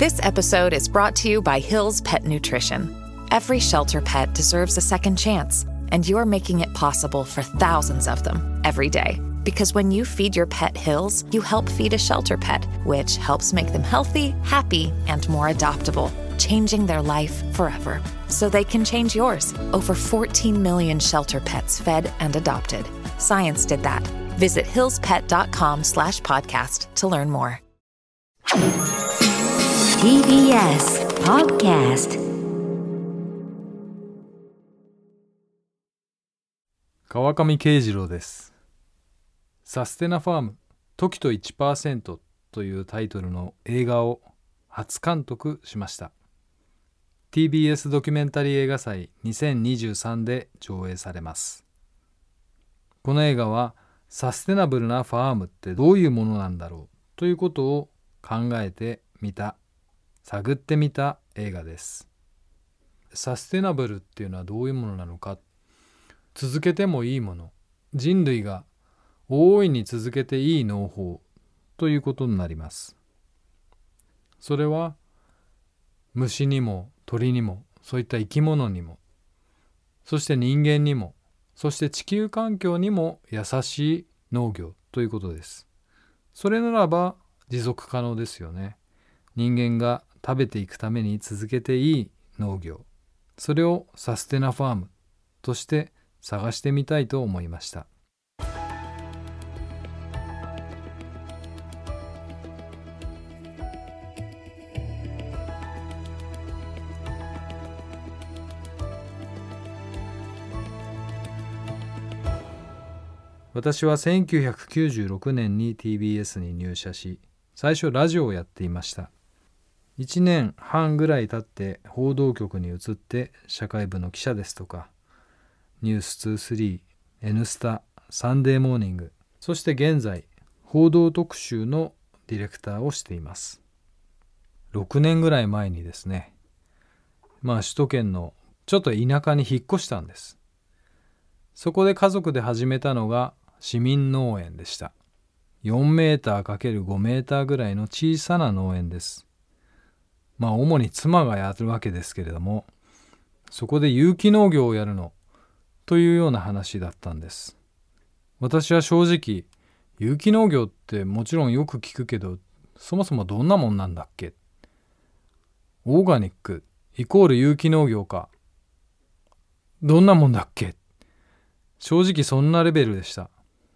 This episode is brought to you by Hill's Pet Nutrition. Every shelter pet deserves a second chance, and you're making it possible for thousands of them every day. Because when you feed your pet Hill's, you help feed a shelter pet, which helps make them healthy, happy, and more adoptable, changing their life forever. So they can change yours. Over 14 million shelter pets fed and adopted. Science did that. Visit hillspet.com/podcast to learn more. TBS Podcast。 川上慶次郎です。サステナファーム時と 1% というタイトルの映画を初監督しました。TBS ドキュメンタリー映画祭2023で上映されます。この映画はサステナブルなファームってどういうものなんだろうということを考えてみた、探ってみた映画です。サステナブルっていうのはどういうものなのか、続けてもいいもの、人類が大いに続けていい農法ということになります。それは虫にも鳥にも、そういった生き物にも、そして人間にも、そして地球環境にも優しい農業ということです。それならば持続可能ですよね。人間が食べていくために続けていい農業、それをサステナファームとして探してみたいと思いました。私は1996年に TBS に入社し、最初ラジオをやっていました。1年半ぐらい経って報道局に移って社会部の記者ですとか、ニュース23、Nスタ、サンデーモーニング、そして現在報道特集のディレクターをしています。6年ぐらい前にですね、首都圏のちょっと田舎に引っ越したんです。そこで家族で始めたのが市民農園でした。4メーター ×5 メーターぐらいの小さな農園です。主に妻がやるわけですけれども、そこで有機農業をやるのというような話だったんです。私は正直、有機農業ってもちろんよく聞くけど、そもそもどんなもんなんだっけ？オーガニックイコール有機農業か。どんなもんだっけ？正直そんなレベルでした。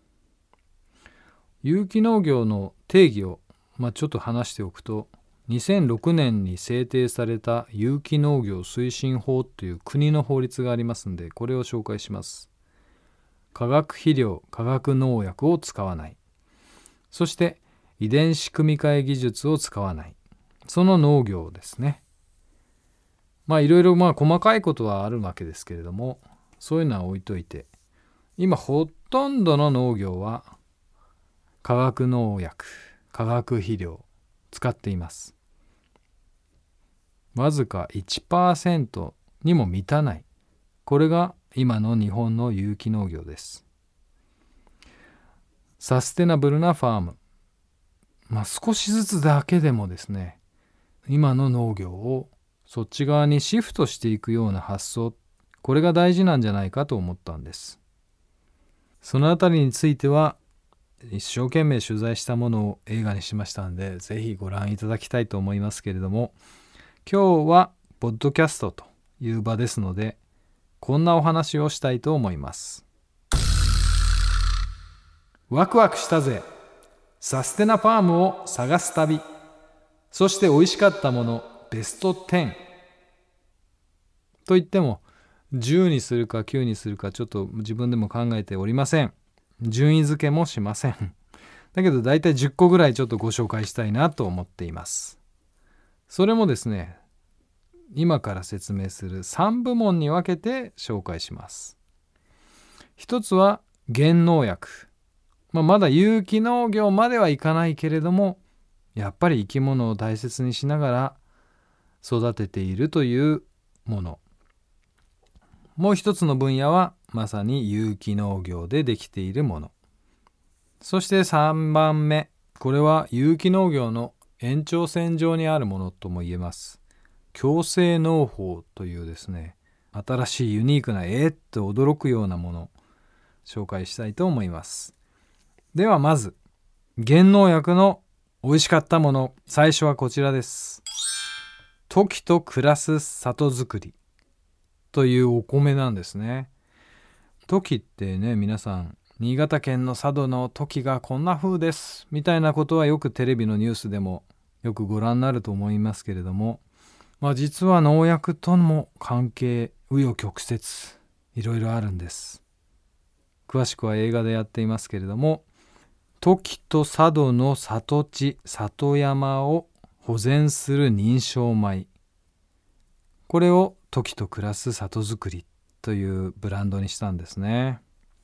有機農業の定義を、ちょっと話しておくと、2006年に制定された有機農業推進法という国の法律がありますので、これを紹介します。化学肥料、化学農薬を使わない。そして遺伝子組み換え技術を使わない。その農業ですね。いろいろ細かいことはあるわけですけれども、そういうのは置いといて、今ほとんどの農業は化学農薬、化学肥料を使っています。わずか 1% にも満たない。これが今の日本の有機農業です。サステナブルなファーム。少しずつだけでもですね、今の農業をそっち側にシフトしていくような発想、これが大事なんじゃないかと思ったんです。そのあたりについては一生懸命取材したものを映画にしましたので、ぜひご覧いただきたいと思いますけれども、今日はポッドキャストという場ですので、こんなお話をしたいと思います。ワクワクしたぜ。サステナファームを探す旅。そして美味しかったものベスト10。と言っても10にするか9にするかちょっと自分でも考えておりません。順位付けもしません。だけどだいたい10個ぐらいちょっとご紹介したいなと思っています。それもですね、今から説明する3部門に分けて紹介します。一つは原農薬。まだ有機農業まではいかないけれども、やっぱり生き物を大切にしながら育てているというもの。もう一つの分野はまさに有機農業でできているもの。そして3番目、これは有機農業の延長線上にあるものとも言えます。共生農法というですね、新しいユニークなって驚くようなものを紹介したいと思います。ではまず減農薬の美味しかったもの、最初はこちらです。トキと暮らす里作りというお米なんですね。トキってね、皆さん新潟県の佐渡のトキがこんな風ですみたいなことはよくテレビのニュースでもよくご覧になると思いますけれども、実は農薬とも関係、紆余曲折いろいろあるんです。詳しくは映画でやっていますけれども、トキと佐渡の里地里山を保全する認証米、これをトキと暮らす里づくりというブランドにしたんですね。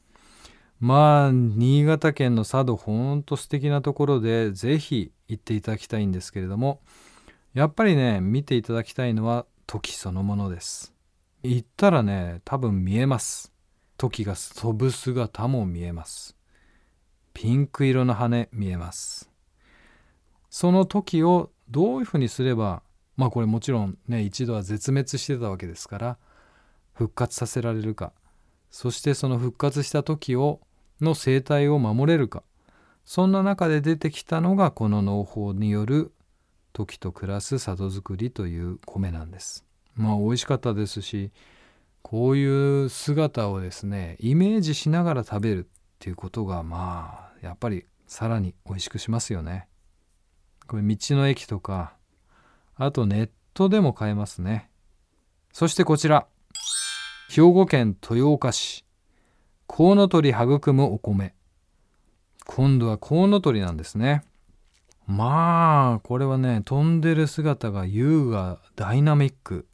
新潟県の佐渡、ほんと素敵なところでぜひ行っていただきたいんですけれども、やっぱりね、見ていただきたいのはトキそのものです。行ったらね、多分見えます。トキが飛ぶ姿も見えます。ピンク色の羽見えます。そのトキをどういうふうにすれば、これもちろんね、一度は絶滅してたわけですから復活させられるか、そしてその復活したトキの生態を守れるか、そんな中で出てきたのがこの農法によるトキと暮らす里作りという米なんです。美味しかったですし、こういう姿をですね、イメージしながら食べるっていうことがやっぱりさらに美味しくしますよね。これ道の駅とか、あとネットでも買えますね。そしてこちら、兵庫県豊岡市、コウノトリ育むお米。今度はコウノトリなんですね。これはね、飛んでる姿が優雅、ダイナミック。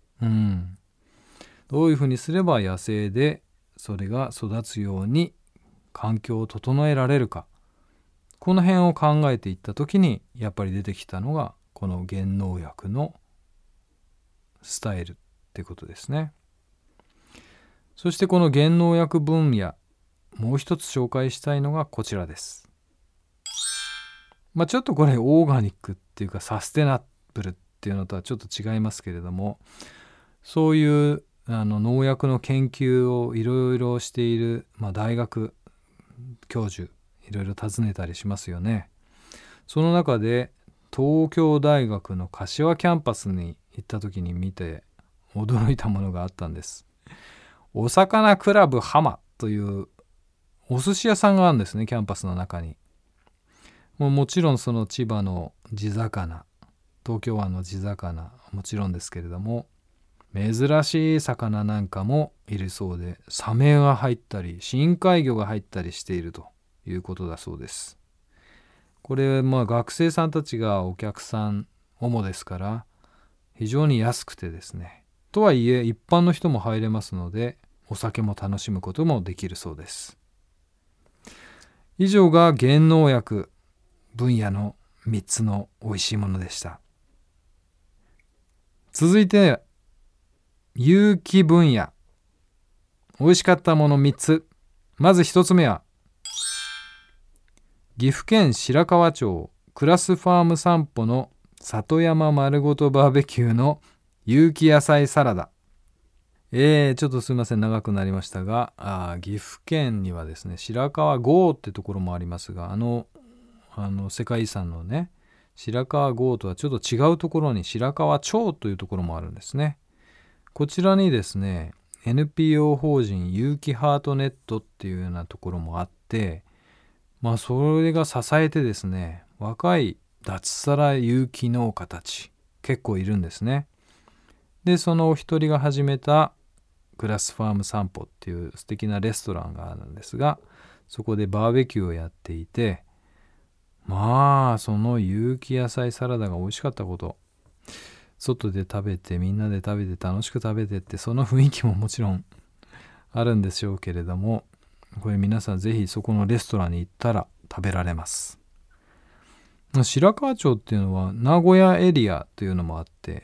どういうふうにすれば野生でそれが育つように環境を整えられるか、この辺を考えていった時にやっぱり出てきたのがこの減農薬のスタイルってことですね。そしてこの減農薬分野、もう一つ紹介したいのがこちらです。ちょっとこれオーガニックっていうかサステナブルっていうのとはちょっと違いますけれども、そういう農薬の研究をいろいろしている、大学教授いろいろ訪ねたりしますよね。その中で東京大学の柏キャンパスに行った時に見て驚いたものがあったんです。お魚クラブ浜というお寿司屋さんがあるんですね、キャンパスの中に。もちろんその千葉の地魚、東京湾の地魚もちろんですけれども、珍しい魚なんかもいるそうで、サメが入ったり深海魚が入ったりしているということだそうです。これ学生さんたちがお客さん主ですから非常に安くてですね、とはいえ一般の人も入れますのでお酒も楽しむこともできるそうです。以上が減農薬分野の3つの美味しいものでした。続いて有機分野、美味しかったもの3つ。まず1つ目は岐阜県白川町クラスファーム散歩の里山丸ごとバーベキューの有機野菜サラダ。ちょっとすいません、長くなりましたが、岐阜県にはですね、白川郷ってところもありますが、世界遺産のね、白川郷とはちょっと違うところに白川町というところもあるんですね。こちらにですね、NPO 法人有機ハートネットっていうようなところもあって、それが支えてですね、若い脱サラ有機農家たち結構いるんですね。で、そのお一人が始めたグラスファーム散歩っていう素敵なレストランがあるんですが、そこでバーベキューをやっていて、その有機野菜サラダが美味しかったこと、外で食べてみんなで食べて楽しく食べてって、その雰囲気ももちろんあるんでしょうけれども、これ皆さんぜひそこのレストランに行ったら食べられます。白川町っていうのは名古屋エリアというのもあって、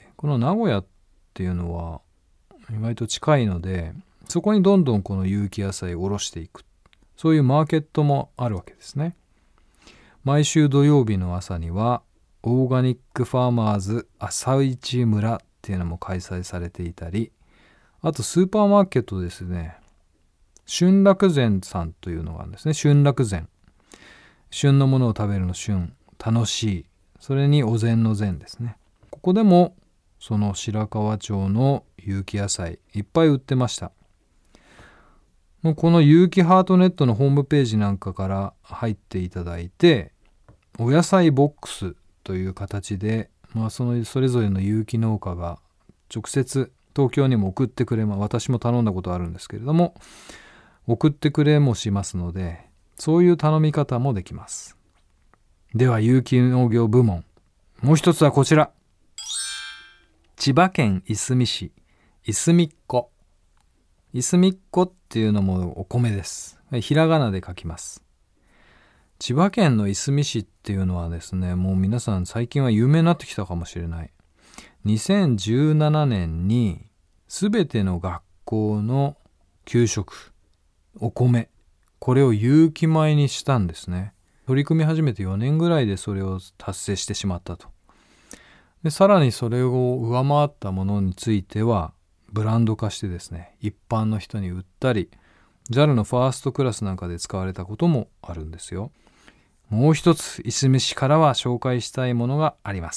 この名古屋っていうのは意外と近いので、そこにどんどんこの有機野菜を卸していく、そういうマーケットもあるわけですね。毎週土曜日の朝にはオーガニックファーマーズ朝市村っていうのも開催されていたり、あとスーパーマーケットですね、春楽膳さんというのがあるんですね。春楽膳、旬のものを食べるの旬、楽しい、それにお膳の膳ですね。ここでもその白川町の有機野菜いっぱい売ってました。もうこの有機ハートネットのホームページなんかから入っていただいて、お野菜ボックスという形で、それぞれの有機農家が直接東京にも送ってくれます。私も頼んだことあるんですけれども、送ってくれもしますので、そういう頼み方もできます。では有機農業部門、もう一つはこちら、千葉県いすみ市いすみっこ。いすみっこっていうのもお米です。ひらがなで書きます。千葉県のいすみ市っていうのはですね、もう皆さん最近は有名になってきたかもしれない。2017年にすべての学校の給食、お米、これを有機米にしたんですね。取り組み始めて4年ぐらいでそれを達成してしまったと。で、さらにそれを上回ったものについてはブランド化してですね、一般の人に売ったり、JAL のファーストクラスなんかで使われたこともあるんですよ。もう一つ、いすみ市からは紹介したいものがあります。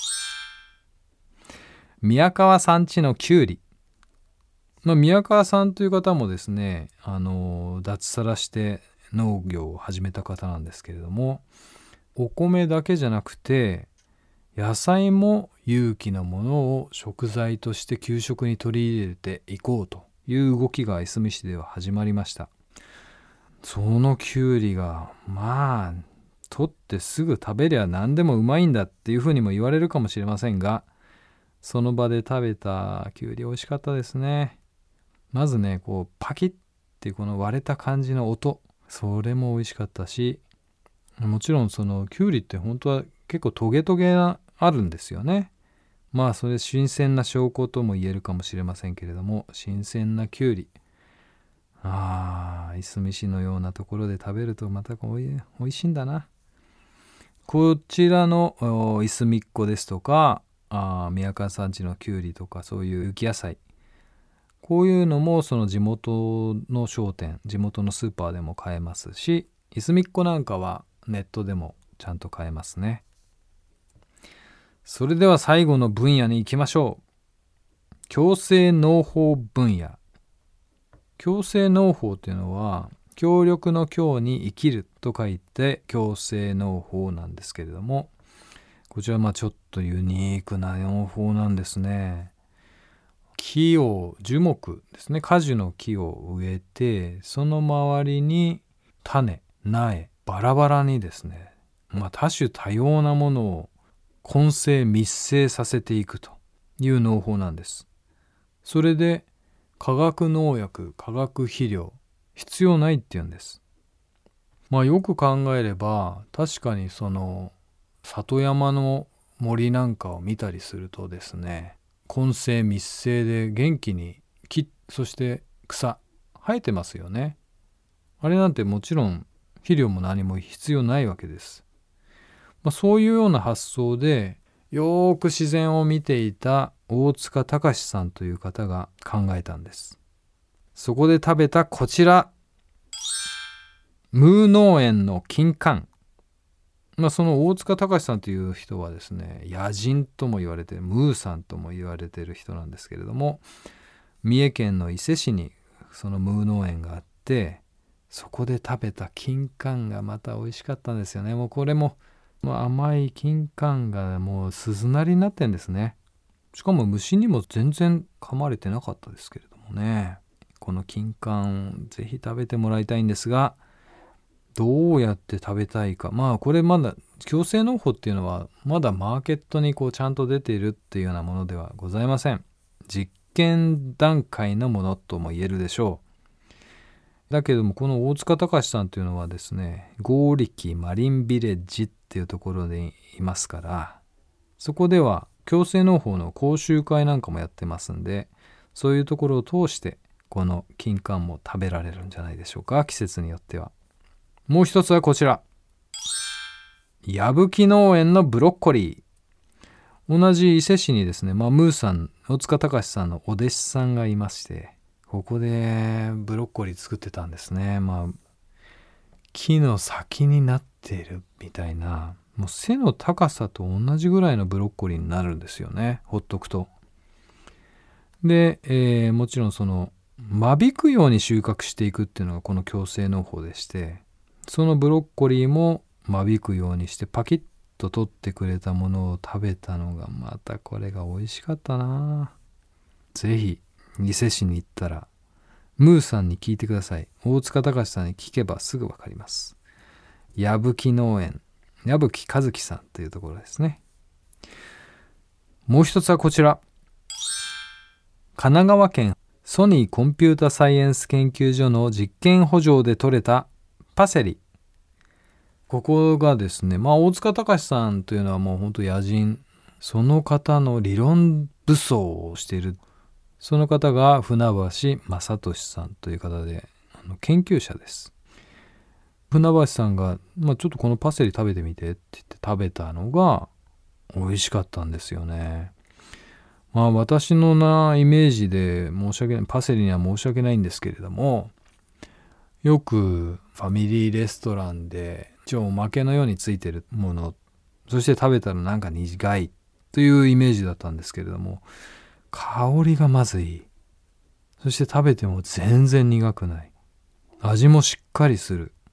宮川さんちのきゅうり。宮川さんという方もですね、脱サラして農業を始めた方なんですけれども、お米だけじゃなくて野菜も有機なものを食材として給食に取り入れていこうという動きがいすみ市では始まりました。そのきゅうりが取ってすぐ食べりゃ何でもうまいんだっていうふうにも言われるかもしれませんが、その場で食べたきゅうり美味しかったですね。まずね、こうパキッってこの割れた感じの音、それも美味しかったし、もちろんそのきゅうりって本当は結構トゲトゲあるんですよね。それ新鮮な証拠とも言えるかもしれませんけれども、新鮮なきゅうり、いすみ市のようなところで食べるとまた美味しいんだな。こちらのいすみっこですとか、宮川さんちのきゅうりとか、そういう有機野菜、こういうのもその地元の商店、地元のスーパーでも買えますし、いすみっこなんかはネットでもちゃんと買えますね。それでは最後の分野に行きましょう。共生農法分野。共生農法というのは、協力の協に生きると書いて共生農法なんですけれども、こちらはちょっとユニークな農法なんですね。樹木ですね、果樹の木を植えて、その周りに種、苗、バラバラにですね、多種多様なものを混生密生させていくという農法なんです。それで化学農薬、化学肥料必要ないっていうんです。よく考えれば確かにその里山の森なんかを見たりするとですね、混生密生で元気に木、そして草生えてますよね。あれなんてもちろん肥料も何も必要ないわけです。そういうような発想でよーく自然を見ていた大塚隆さんという方が考えたんです。そこで食べたこちら、ムー農園の金柑。その大塚隆さんという人はですね、野人とも言われて、ムーさんとも言われている人なんですけれども、三重県の伊勢市にそのムー農園があって、そこで食べた金柑がまた美味しかったんですよね。これも甘い金柑がもう鈴なりになってんですね。しかも虫にも全然噛まれてなかったですけれどもね。この金柑ぜひ食べてもらいたいんですが、どうやって食べたいか。これまだ共生農法っていうのはまだマーケットにちゃんと出ているっていうようなものではございません。実験段階のものとも言えるでしょう。だけどもこの大塚隆さんというのはですね、郷力マリンビレッジっていうところでいますから、そこでは共生農法の講習会なんかもやってますんで、そういうところを通してこの金柑も食べられるんじゃないでしょうか、季節によっては。もう一つはこちら、 矢吹農園のブロッコリー。同じ伊勢市にですね、ムーさん、大塚隆さんのお弟子さんがいまして、ここでブロッコリー作ってたんですね。木の先になっているみたいな、もう背の高さと同じぐらいのブロッコリーになるんですよね、ほっとくと。で、もちろんその間引くように収穫していくっていうのがこの共生農法でして、そのブロッコリーも間引くようにしてパキッと取ってくれたものを食べたのがまたこれが美味しかったな。ぜひ伊勢市に行ったらムーさんに聞いてください。大塚隆さんに聞けばすぐわかります。矢吹農園、矢吹和樹さんというところですね。もう一つはこちら、神奈川県ソニーコンピュータサイエンス研究所の実験圃場で採れたパセリ。ここがですね、大塚隆さんというのはもう本当野人、その方の理論武装をしている。その方が船橋正俊さんという方で、研究者です。船橋さんが、ちょっとこのパセリ食べてみてって言って食べたのが美味しかったんですよね。私のイメージで申し訳ない、パセリには申し訳ないんですけれども、よくファミリーレストランでおまけのようについてるもの、そして食べたらなんか苦いというイメージだったんですけれども、香りがまずいい。そして食べても全然苦くない。味もしっかりする。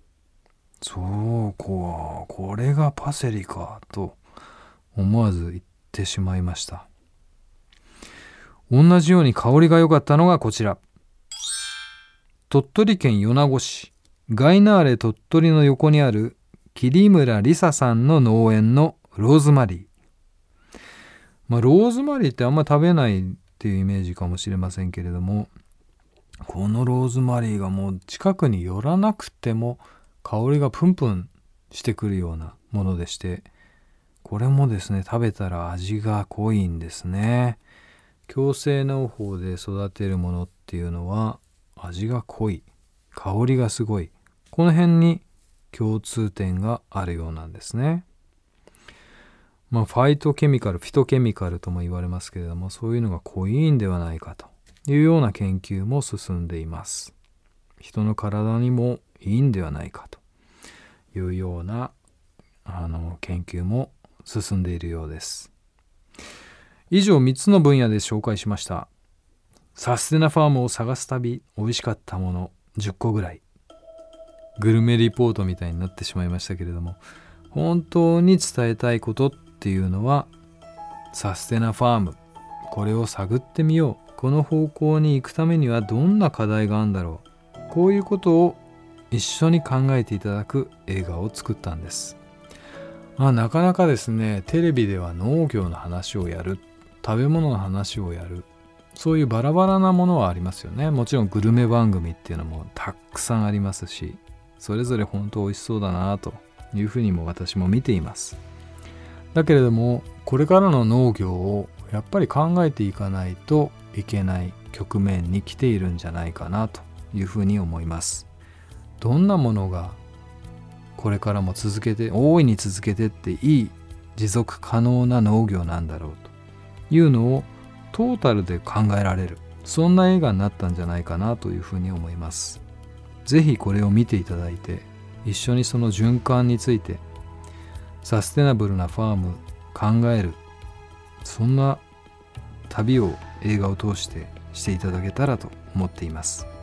これがパセリかと思わず言ってしまいました。同じように香りが良かったのがこちら。鳥取県米子市ガイナーレ鳥取の横にある桐村梨沙さんの農園のローズマリー。ローズマリーってあんま食べないっていうイメージかもしれませんけれども、このローズマリーがもう近くに寄らなくても香りがプンプンしてくるようなものでして、これもですね、食べたら味が濃いんですね。共生農法で育てるものっていうのは味が濃い、香りがすごい、この辺に共通点があるようなんですね。ファイトケミカル、フィトケミカルとも言われますけれども、そういうのが濃いんではないかというような研究も進んでいます。人の体にもいいんではないかというような研究も進んでいるようです。以上3つの分野で紹介しました。サステナファームを探す旅、美味しかったもの10個ぐらい。グルメリポートみたいになってしまいましたけれども、本当に伝えたいことっていうのはサステナファーム、これを探ってみよう、この方向に行くためにはどんな課題があるんだろう、こういうことを一緒に考えていただく映画を作ったんです。なかなかですね、テレビでは農業の話をやる、食べ物の話をやる、そういうバラバラなものはありますよね。もちろんグルメ番組っていうのもたくさんありますし、それぞれ本当美味しそうだなというふうにも私も見ています。だけれどもこれからの農業をやっぱり考えていかないといけない局面に来ているんじゃないかなというふうに思います。どんなものがこれからも大いに続けてっていい持続可能な農業なんだろうというのをトータルで考えられる、そんな映画になったんじゃないかなというふうに思います。ぜひこれを見ていただいて、一緒にその循環についてサステナブルなファーム考える、そんな旅を映画を通してしていただけたらと思っています。